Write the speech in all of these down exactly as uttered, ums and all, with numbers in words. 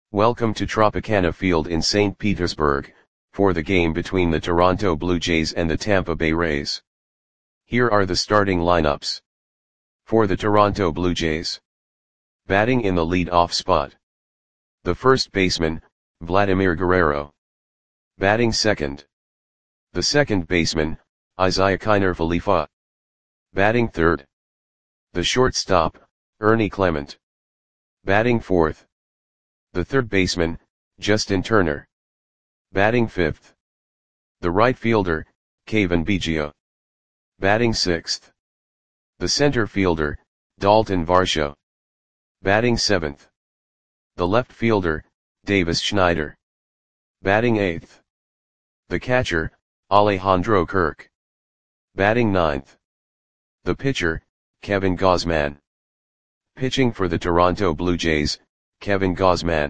Welcome to Tropicana Field in Saint Petersburg, for the game between the Toronto Blue Jays and the Tampa Bay Rays. Here are the starting lineups. For the Toronto Blue Jays. Batting in the lead-off spot. The first baseman, Vladimir Guerrero. Batting second. The second baseman, Isiah Kiner Falefa. Batting third. The shortstop, Ernie Clement. Batting fourth. The third baseman, Justin Turner. Batting fifth. The right fielder, Cavan Biggio. Batting sixth. The center fielder, Dalton Varsho. Batting seventh. The left fielder, Davis Schneider. Batting eighth. The catcher, Alejandro Kirk. Batting ninth. The pitcher, Kevin Gausman. Pitching for the Toronto Blue Jays, Kevin Gausman.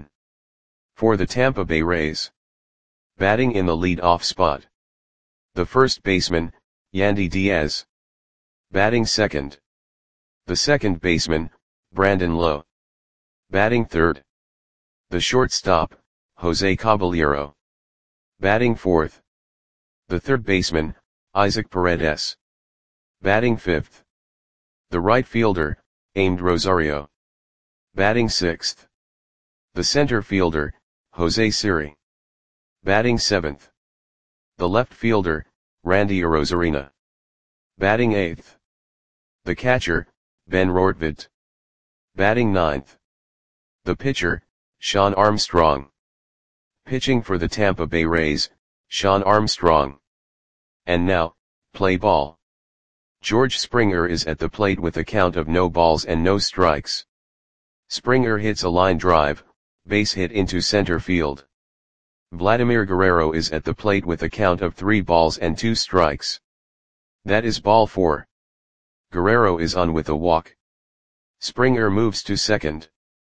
For the Tampa Bay Rays. Batting in the lead-off spot. The first baseman, Yandy Diaz. Batting second. The second baseman, Brandon Lowe. Batting third. The shortstop, Jose Caballero. Batting fourth. The third baseman, Isaac Paredes. Batting fifth. The right fielder, Amed Rosario. Batting sixth. The center fielder, Jose Siri. Batting seventh. The left fielder, Randy Arozarena. Batting eighth. The catcher, Ben Rortvedt. Batting ninth. The pitcher, Shawn Armstrong. Pitching for the Tampa Bay Rays, Shawn Armstrong. And now, play ball. George Springer is at the plate with a count of no balls and no strikes. Springer hits a line drive, base hit into center field. Vladimir Guerrero is at the plate with a count of three balls and two strikes. That is ball four. Guerrero is on with a walk. Springer moves to second.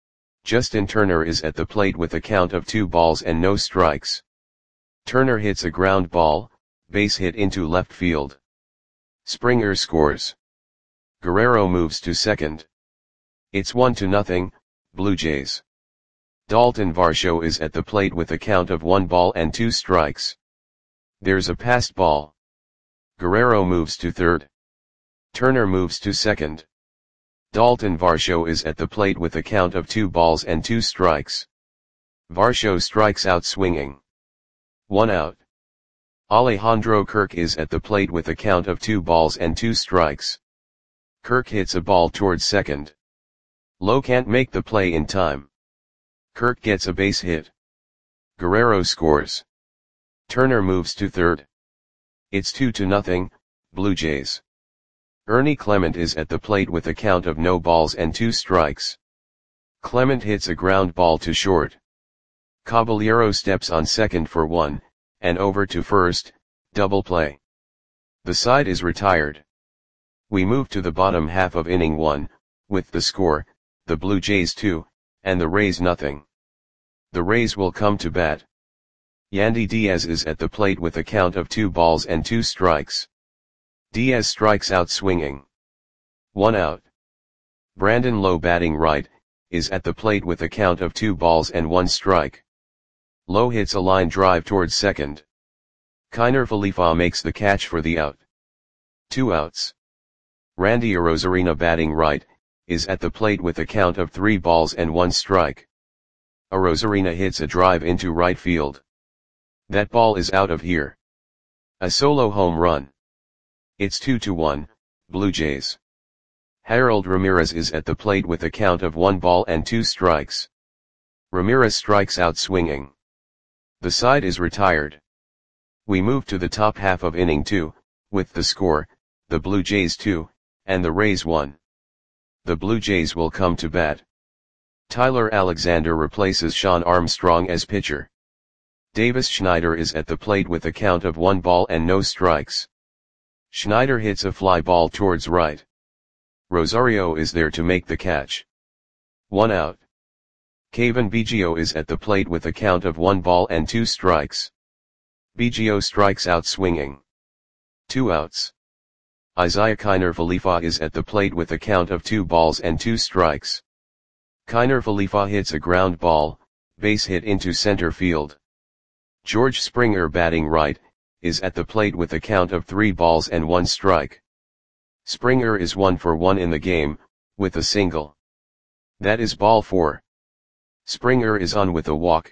Justin Turner is at the plate with a count of two balls and no strikes. Turner hits a ground ball, base hit into left field. Springer scores. Guerrero moves to second. It's one to nothing, Blue Jays. Dalton Varsho is at the plate with a count of one ball and two strikes. There's a passed ball. Guerrero moves to third. Turner moves to second. Dalton Varsho is at the plate with a count of two balls and two strikes. Varsho strikes out swinging. One out. Alejandro Kirk is at the plate with a count of two balls and two strikes. Kirk hits a ball towards second. Lowe can't make the play in time. Kirk gets a base hit. Guerrero scores. Turner moves to third. It's two to nothing, Blue Jays. Ernie Clement is at the plate with a count of no balls and two strikes. Clement hits a ground ball to short. Caballero steps on second for one, and over to first, double play. The side is retired. We move to the bottom half of inning one, with the score, the Blue Jays two, and the Rays nothing. The Rays will come to bat. Yandy Diaz is at the plate with a count of two balls and two strikes. Diaz strikes out swinging. One out. Brandon Lowe, batting right, is at the plate with a count of two balls and one strike. Lowe hits a line drive towards second. Kiner Falefa makes the catch for the out. Two outs. Randy Arozarena, batting right, is at the plate with a count of three balls and one strike. Arozarena hits a drive into right field. That ball is out of here. A solo home run. It's two to one, Blue Jays. Harold Ramirez is at the plate with a count of one ball and two strikes. Ramirez strikes out swinging. The side is retired. We move to the top half of inning two, with the score, the Blue Jays two, and the Rays one. The Blue Jays will come to bat. Tyler Alexander replaces Shawn Armstrong as pitcher. Davis Schneider is at the plate with a count of one ball and no strikes. Schneider hits a fly ball towards right. Rosario is there to make the catch. One out. Cavan Biggio is at the plate with a count of one ball and two strikes. Biggio strikes out swinging. Two outs. Isiah Kiner Falefa is at the plate with a count of two balls and two strikes. Kiner Falefa hits a ground ball, base hit into center field. George Springer, batting right, is at the plate with a count of three balls and one strike. Springer is one for one in the game, with a single. That is ball four. Springer is on with a walk.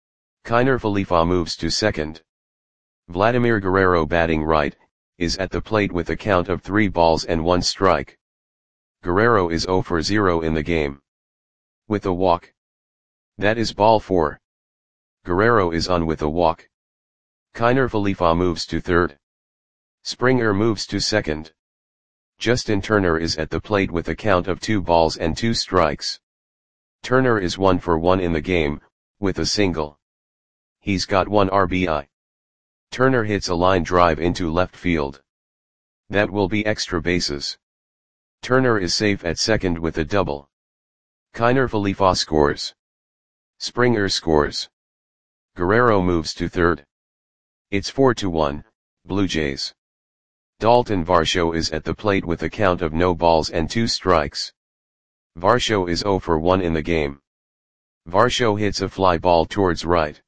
Kiner Falefa moves to second. Vladimir Guerrero, batting right, is at the plate with a count of three balls and one strike. Guerrero is zero for zero in the game. With a walk. That is ball four. Guerrero is on with a walk. Kiner Falefa moves to third. Springer moves to second. Justin Turner is at the plate with a count of two balls and two strikes. Turner is one for one in the game, with a single. He's got one R B I. Turner hits a line drive into left field. That will be extra bases. Turner is safe at second with a double. Kiner Falefa scores. Springer scores. Guerrero moves to third. It's four to one, Blue Jays. Dalton Varsho is at the plate with a count of no balls and two strikes. Varsho is zero for one in the game. Varsho hits a fly ball towards right.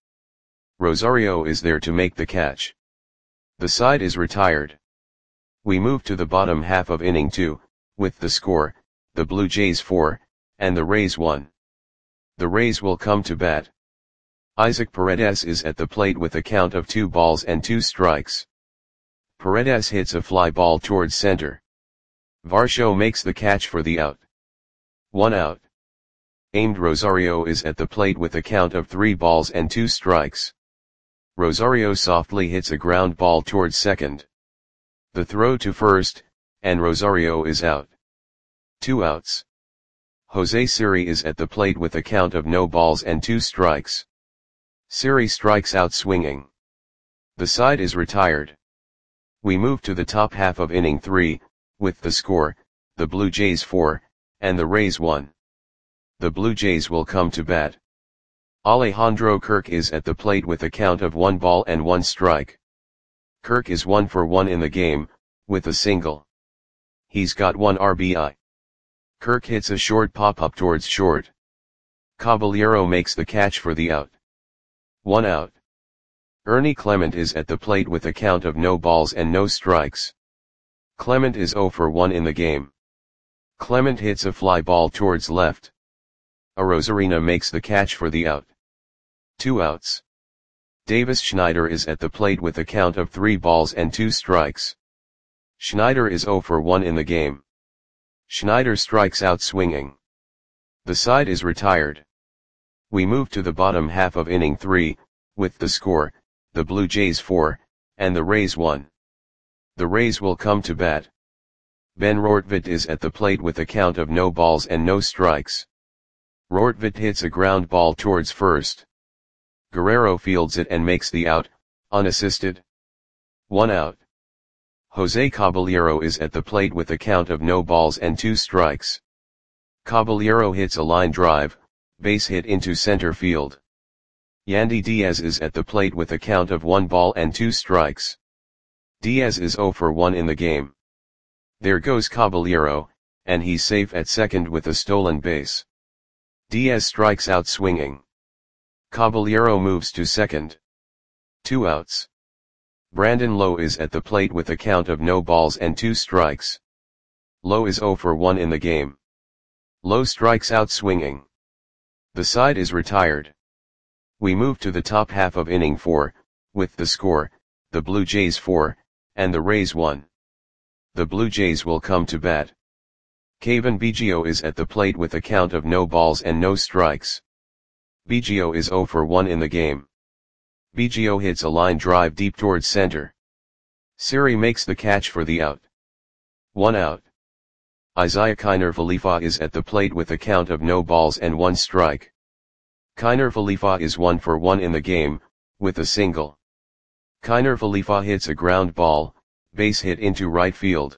Rosario is there to make the catch. The side is retired. We move to the bottom half of inning two, with the score, the Blue Jays four, and the Rays one. The Rays will come to bat. Isaac Paredes is at the plate with a count of two balls and two strikes. Paredes hits a fly ball towards center. Varsho makes the catch for the out. One out. Aimed Rosario is at the plate with a count of three balls and two strikes. Rosario softly hits a ground ball towards second. The throw to first, and Rosario is out. Two outs. Jose Siri is at the plate with a count of no balls and two strikes. Siri strikes out swinging. The side is retired. We move to the top half of inning three, with the score, the Blue Jays four, and the Rays one. The Blue Jays will come to bat. Alejandro Kirk is at the plate with a count of one ball and one strike. Kirk is one for one in the game, with a single. He's got one R B I. Kirk hits a short pop-up towards short. Caballero makes the catch for the out. One out. Ernie Clement is at the plate with a count of no balls and no strikes. Clement is zero for one in the game. Clement hits a fly ball towards left. Arozarena makes the catch for the out. Two outs. Davis Schneider is at the plate with a count of three balls and two strikes. Schneider is zero for one in the game. Schneider strikes out swinging. The side is retired. We move to the bottom half of inning three, with the score, the Blue Jays four, and the Rays one. The Rays will come to bat. Ben Rortvedt is at the plate with a count of no balls and no strikes. Rortvedt hits a ground ball towards first. Guerrero fields it and makes the out, unassisted. One out. Jose Caballero is at the plate with a count of no balls and two strikes. Caballero hits a line drive, base hit into center field. Yandy Diaz is at the plate with a count of one ball and two strikes. Diaz is zero for one in the game. There goes Caballero, and he's safe at second with a stolen base. Diaz strikes out swinging. Caballero moves to second. Two outs. Brandon Lowe is at the plate with a count of no balls and two strikes. Lowe is zero for one in the game. Lowe strikes out swinging. The side is retired. We move to the top half of inning four, with the score, the Blue Jays four, and the Rays one. The Blue Jays will come to bat. Cavan Biggio is at the plate with a count of no balls and no strikes. Biggio is zero for one in the game. Biggio hits a line drive deep towards center. Siri makes the catch for the out. One out. Isiah Kiner Falefa is at the plate with a count of no balls and one strike. Kiner Falefa is one for one in the game, with a single. Kiner Falefa hits a ground ball, base hit into right field.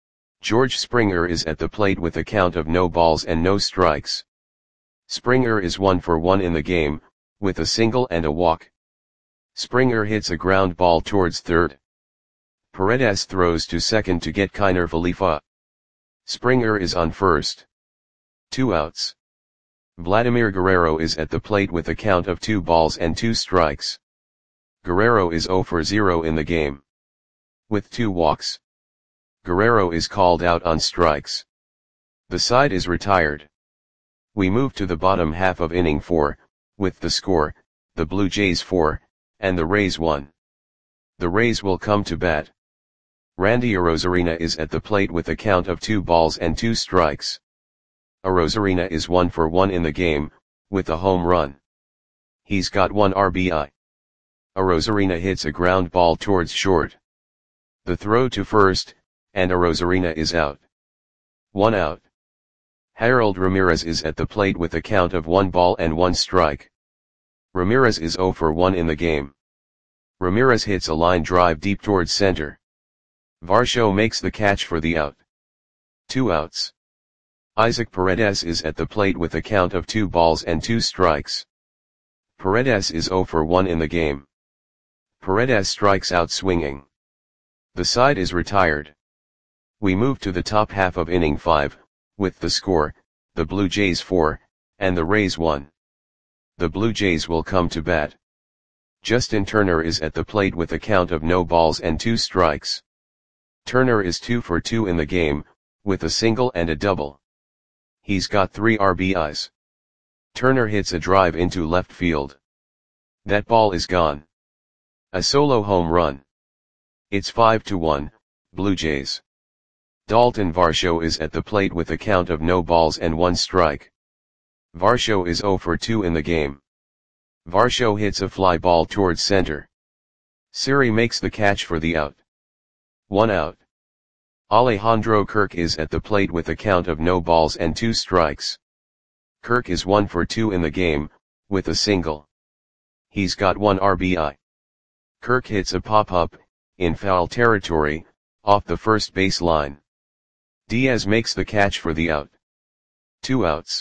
George Springer is at the plate with a count of no balls and no strikes. Springer is one for one in the game, with a single and a walk. Springer hits a ground ball towards third. Paredes throws to second to get Kiner Falefa. Springer is on first. Two outs. Vladimir Guerrero is at the plate with a count of two balls and two strikes. Guerrero is zero for zero in the game. With two walks. Guerrero is called out on strikes. The side is retired. We move to the bottom half of inning four, with the score, the Blue Jays four, and the Rays one. The Rays will come to bat. Randy Arozarena is at the plate with a count of two balls and two strikes. Arozarena is one for one in the game, with a home run. He's got one R B I. Arozarena hits a ground ball towards short. The throw to first, and Arozarena is out. One out. Harold Ramirez is at the plate with a count of one ball and one strike. Ramirez is zero for one in the game. Ramirez hits a line drive deep towards center. Varsho makes the catch for the out. Two outs. Isaac Paredes is at the plate with a count of two balls and two strikes. Paredes is zero for one in the game. Paredes strikes out swinging. The side is retired. We move to the top half of inning five, with the score, the Blue Jays four, and the Rays one. The Blue Jays will come to bat. Justin Turner is at the plate with a count of no balls and two strikes. Turner is two for two in the game, with a single and a double. He's got three R B Is. Turner hits a drive into left field. That ball is gone. A solo home run. It's five to one, Blue Jays. Dalton Varsho is at the plate with a count of no balls and one strike. Varsho is zero for two in the game. Varsho hits a fly ball towards center. Siri makes the catch for the out. One out. Alejandro Kirk is at the plate with a count of no balls and two strikes. Kirk is one for two in the game, with a single. He's got one R B I. Kirk hits a pop-up, in foul territory, off the first base line. Diaz makes the catch for the out. Two outs.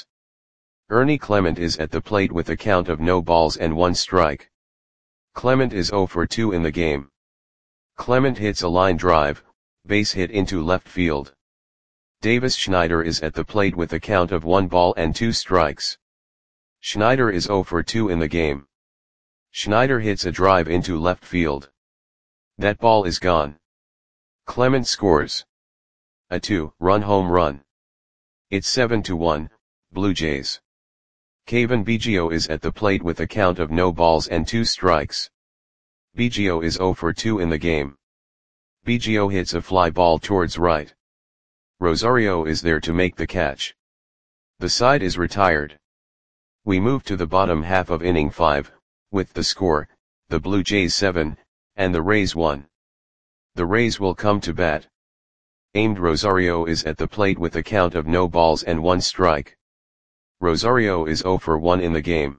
Ernie Clement is at the plate with a count of no balls and one strike. Clement is zero for two in the game. Clement hits a line drive, base hit into left field. Davis Schneider is at the plate with a count of one ball and two strikes. Schneider is zero for two in the game. Schneider hits a drive into left field. That ball is gone. Clement scores a two-run home run. It's seven to one, Blue Jays. Kevin Biggio is at the plate with a count of no balls and two strikes. Biggio is zero for two in the game. Biggio hits a fly ball towards right. Rosario is there to make the catch. The side is retired. We move to the bottom half of inning five, with the score, the Blue Jays seven, and the Rays one. The Rays will come to bat. Aimed Rosario is at the plate with a count of no balls and one strike. Rosario is zero for one in the game.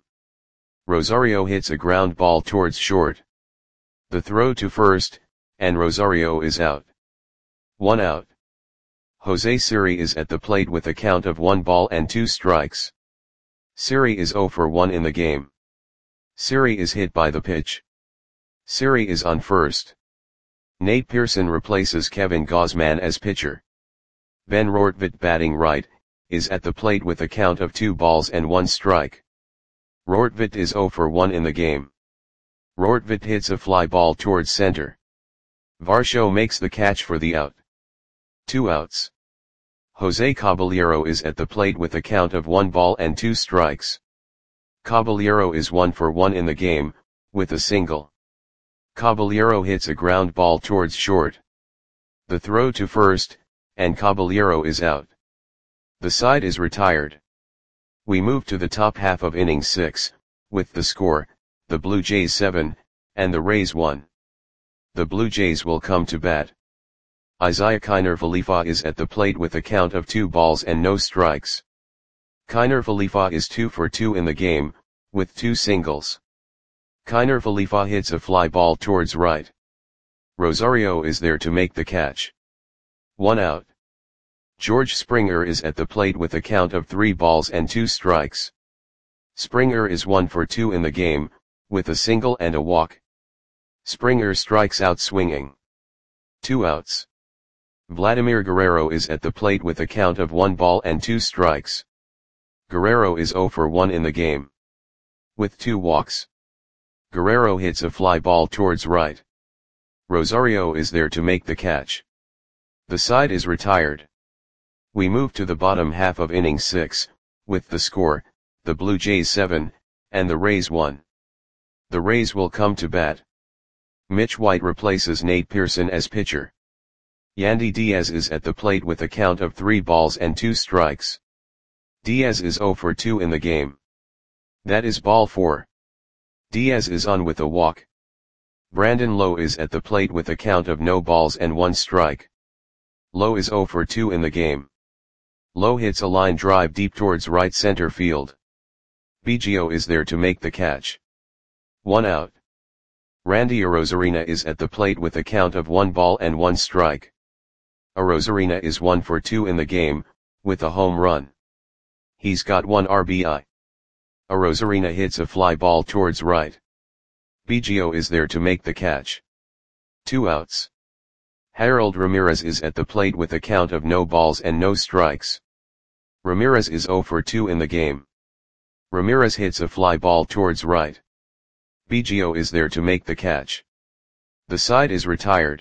Rosario hits a ground ball towards short. The throw to first, and Rosario is out. One out. Jose Siri is at the plate with a count of one ball and two strikes. Siri is zero for one in the game. Siri is hit by the pitch. Siri is on first. Nate Pearson replaces Kevin Gausman as pitcher. Ben Rortvedt, batting right, is at the plate with a count of two balls and one strike. Rortvedt is zero for one in the game. Rortvedt hits a fly ball towards center. Varsho makes the catch for the out. Two outs. Jose Caballero is at the plate with a count of one ball and two strikes. Caballero is one for one in the game, with a single. Caballero hits a ground ball towards short. The throw to first, and Caballero is out. The side is retired. We move to the top half of inning six, with the score, the Blue Jays seven, and the Rays one. The Blue Jays will come to bat. Isaiah Kiner Falefa is at the plate with a count of two balls and no strikes. Kiner Falefa is two for two in the game, with two singles. Kiner Falefa hits a fly ball towards right. Rosario is there to make the catch. One out. George Springer is at the plate with a count of three balls and two strikes. Springer is one for two in the game, with a single and a walk. Springer strikes out swinging. Two outs. Vladimir Guerrero is at the plate with a count of one ball and two strikes. Guerrero is zero for one in the game. With two walks. Guerrero hits a fly ball towards right. Rosario is there to make the catch. The side is retired. We move to the bottom half of inning six, with the score, the Blue Jays seven, and the Rays one. The Rays will come to bat. Mitch White replaces Nate Pearson as pitcher. Yandy Diaz is at the plate with a count of three balls and two strikes. Diaz is zero for two in the game. That is ball four. Diaz is on with a walk. Brandon Lowe is at the plate with a count of no balls and one strike. Lowe is zero for two in the game. Lowe hits a line drive deep towards right center field. Biggio is there to make the catch. One out. Randy Arozarena is at the plate with a count of one ball and one strike. Arozarena is one for two in the game, with a home run. He's got one R B I. Arozarena hits a fly ball towards right. Biggio is there to make the catch. Two outs. Harold Ramirez is at the plate with a count of no balls and no strikes. Ramirez is zero for two in the game. Ramirez hits a fly ball towards right. Biggio is there to make the catch. The side is retired.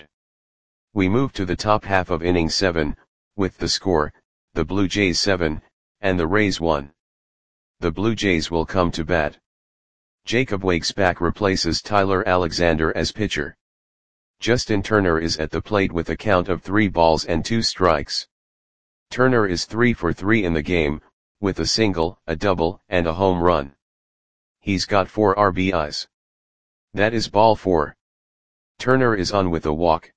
We move to the top half of inning seven, with the score, the Blue Jays seven, and the Rays one. The Blue Jays will come to bat. Jacob Waguespack replaces Tyler Alexander as pitcher. Justin Turner is at the plate with a count of three balls and two strikes. Turner is three for three in the game, with a single, a double, and a home run. He's got four R B Is. That is ball four. Turner is on with a walk.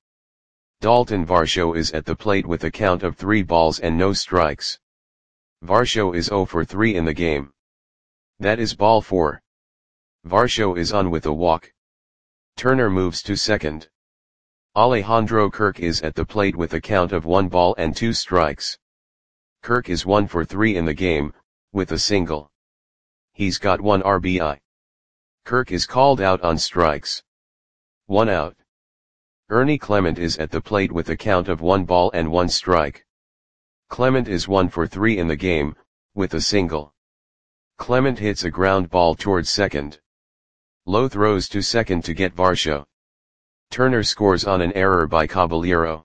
Dalton Varsho is at the plate with a count of three balls and no strikes. Varsho is zero for three in the game. That is ball four. Varsho is on with a walk. Turner moves to second. Alejandro Kirk is at the plate with a count of one ball and two strikes. Kirk is one for three in the game, with a single. He's got one R B I. Kirk is called out on strikes. One out. Ernie Clement is at the plate with a count of one ball and one strike. Clement is one for three in the game, with a single. Clement hits a ground ball towards second. Lowe throws to second to get Varsho. Turner scores on an error by Caballero.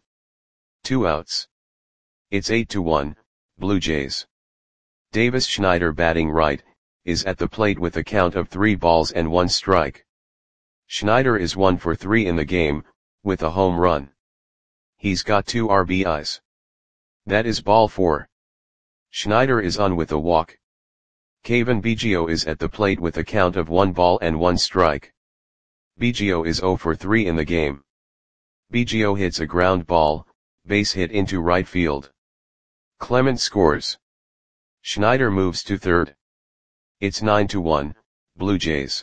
Two outs. It's eight to one, Blue Jays. Davis Schneider, batting right, is at the plate with a count of three balls and one strike. Schneider is one for three in the game, with a home run. He's got two R B Is. That is ball four. Schneider is on with a walk. Cavan Biggio is at the plate with a count of one ball and one strike. Biggio is zero for three in the game. Biggio hits a ground ball, base hit into right field. Clement scores. Schneider moves to third. It's nine to one, Blue Jays.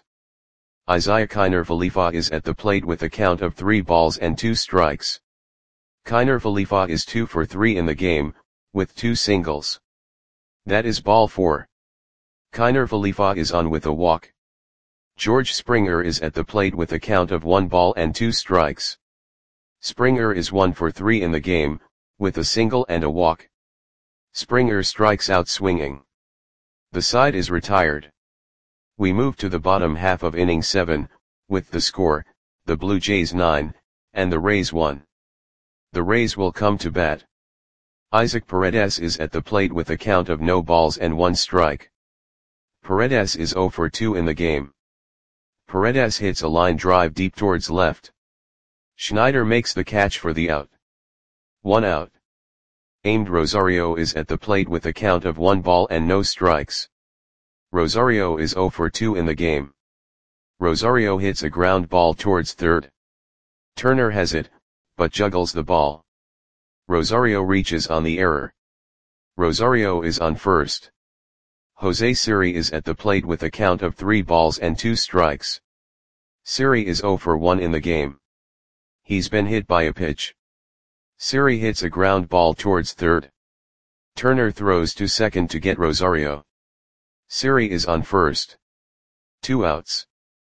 Isaiah Kiner Falefa is at the plate with a count of three balls and two strikes. Kiner Falefa is two for three in the game, with two singles. That is ball four. Kiner Falefa is on with a walk. George Springer is at the plate with a count of one ball and two strikes. Springer is one for three in the game, with a single and a walk. Springer strikes out swinging. The side is retired. We move to the bottom half of inning seven, with the score, the Blue Jays nine, and the Rays one. The Rays will come to bat. Isaac Paredes is at the plate with a count of no balls and one strike. Paredes is zero for two in the game. Paredes hits a line drive deep towards left. Schneider makes the catch for the out. One out. Aimed Rosario is at the plate with a count of one ball and no strikes. Rosario is zero for two in the game. Rosario hits a ground ball towards third. Turner has it, but juggles the ball. Rosario reaches on the error. Rosario is on first. Jose Siri is at the plate with a count of three balls and two strikes. Siri is zero for one in the game. He's been hit by a pitch. Siri hits a ground ball towards third. Turner throws to second to get Rosario. Siri is on first. Two outs.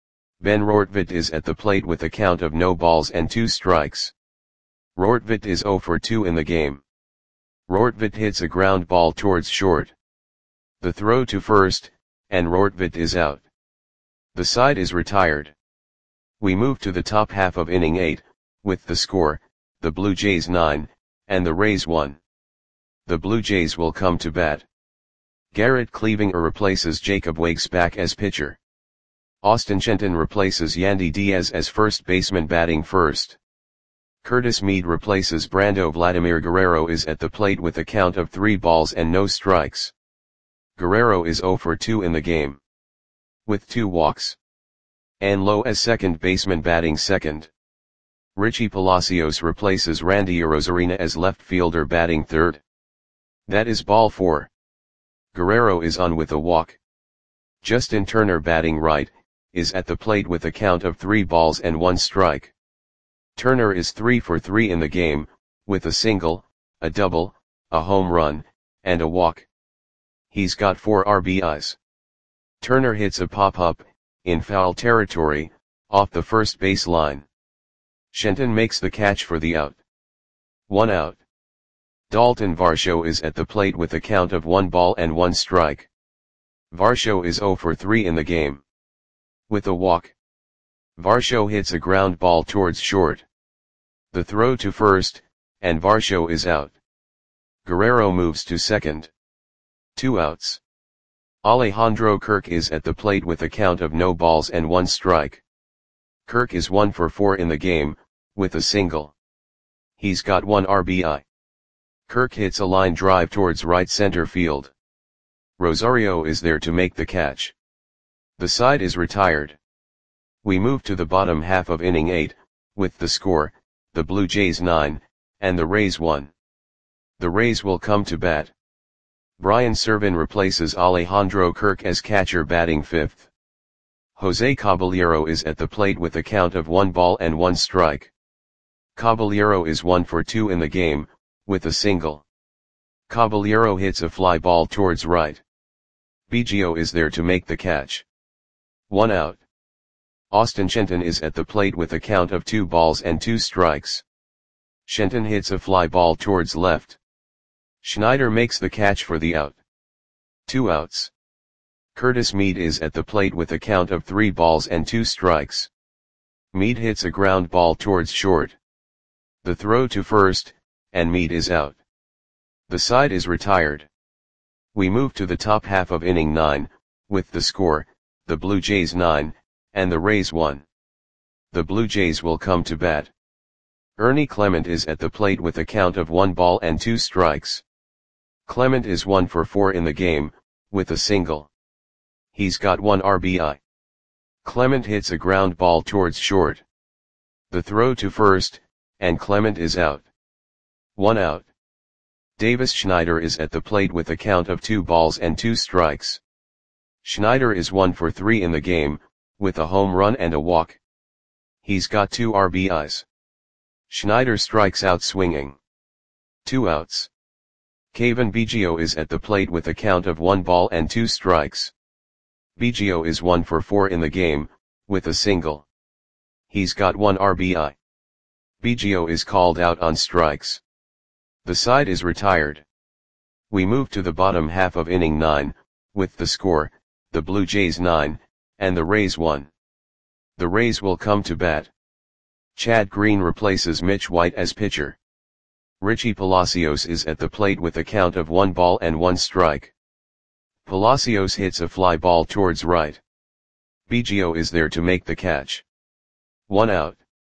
Ben Rortvedt is at the plate with a count of no balls and two strikes. Rortvedt is zero for two in the game. Rortvedt hits a ground ball towards short. The throw to first, and Rortvedt is out. The side is retired. We move to the top half of inning eight, with the score, the Blue Jays nine, and the Rays one. The Blue Jays will come to bat. Garrett Cleavinger replaces Jacob Waguespack as pitcher. Austin Shenton replaces Yandy Diaz as first baseman batting first. Curtis Mead replaces Brando. Vladimir Guerrero is at the plate with a count of three balls and no strikes. Guerrero is zero for two in the game, with two walks. Ann Lowe as second baseman batting second. Richie Palacios replaces Randy Arozarena as left fielder batting third. That is ball four. Guerrero is on with a walk. Justin Turner batting right, is at the plate with a count of three balls and one strike. Turner is three for three in the game, with a single, a double, a home run, and a walk. He's got four R B Is. Turner hits a pop-up, in foul territory, off the first base line. Shenton makes the catch for the out. One out. Dalton Varsho is at the plate with a count of one ball and one strike. Varsho is zero for three in the game, with a walk. Varsho hits a ground ball towards short. The throw to first, and Varsho is out. Guerrero moves to second. Two outs. Alejandro Kirk is at the plate with a count of no balls and one strike. Kirk is one for four in the game, with a single. He's got one R B I. Kirk hits a line drive towards right center field. Rosario is there to make the catch. The side is retired. We move to the bottom half of inning eight, with the score, the Blue Jays nine, and the Rays one. The Rays will come to bat. Brian Serven replaces Alejandro Kirk as catcher batting fifth. Jose Caballero is at the plate with a count of one ball and one strike. Caballero is one for two in the game, with a single. Caballero hits a fly ball towards right. Biggio is there to make the catch. One out. Austin Shenton is at the plate with a count of two balls and two strikes. Shenton hits a fly ball towards left. Schneider makes the catch for the out. Two outs. Curtis Mead is at the plate with a count of three balls and two strikes. Mead hits a ground ball towards short. The throw to first, and Mead is out. The side is retired. We move to the top half of inning nine, with the score, the Blue Jays nine, and the Rays one. The Blue Jays will come to bat. Ernie Clement is at the plate with a count of one ball and two strikes. Clement is one for four in the game, with a single. He's got one R B I. Clement hits a ground ball towards short. The throw to first, and Clement is out. One out. Davis Schneider is at the plate with a count of two balls and two strikes. Schneider is one for three in the game, with a home run and a walk. He's got two R B Is. Schneider strikes out swinging. Two outs. Kevin Biggio is at the plate with a count of one ball and two strikes. Biggio is one for four in the game, with a single. He's got one R B I. Biggio is called out on strikes. The side is retired. We move to the bottom half of inning nine, with the score, the Blue Jays nine, and the Rays one. The Rays will come to bat. Chad Green replaces Mitch White as pitcher. Richie Palacios is at the plate with a count of one ball and one strike. Palacios hits a fly ball towards right. Biggio is there to make the catch. One out.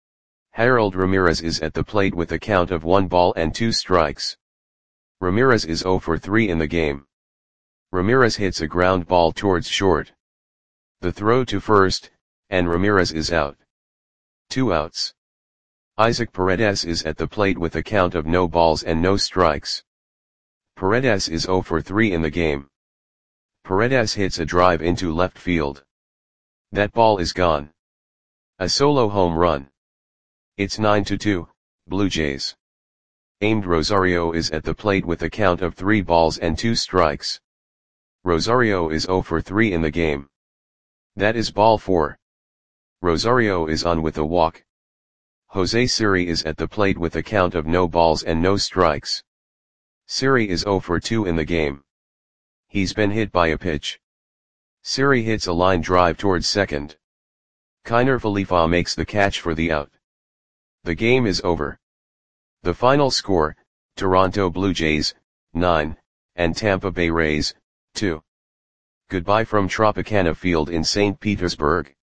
Harold Ramirez is at the plate with a count of one ball and two strikes. Ramirez is zero for three in the game. Ramirez hits a ground ball towards short. The throw to first, and Ramirez is out. Two outs. Isaac Paredes is at the plate with a count of no balls and no strikes. Paredes is zero for three in the game. Paredes hits a drive into left field. That ball is gone. A solo home run. It's nine to two, Blue Jays. Aimed Rosario is at the plate with a count of three balls and two strikes. Rosario is zero for three in the game. That is ball four. Rosario is on with a walk. Jose Siri is at the plate with a count of no balls and no strikes. Siri is zero for two in the game. He's been hit by a pitch. Siri hits a line drive towards second. Kiner Falefa makes the catch for the out. The game is over. The final score, Toronto Blue Jays, nine, and Tampa Bay Rays, two. Goodbye from Tropicana Field in Saint Petersburg.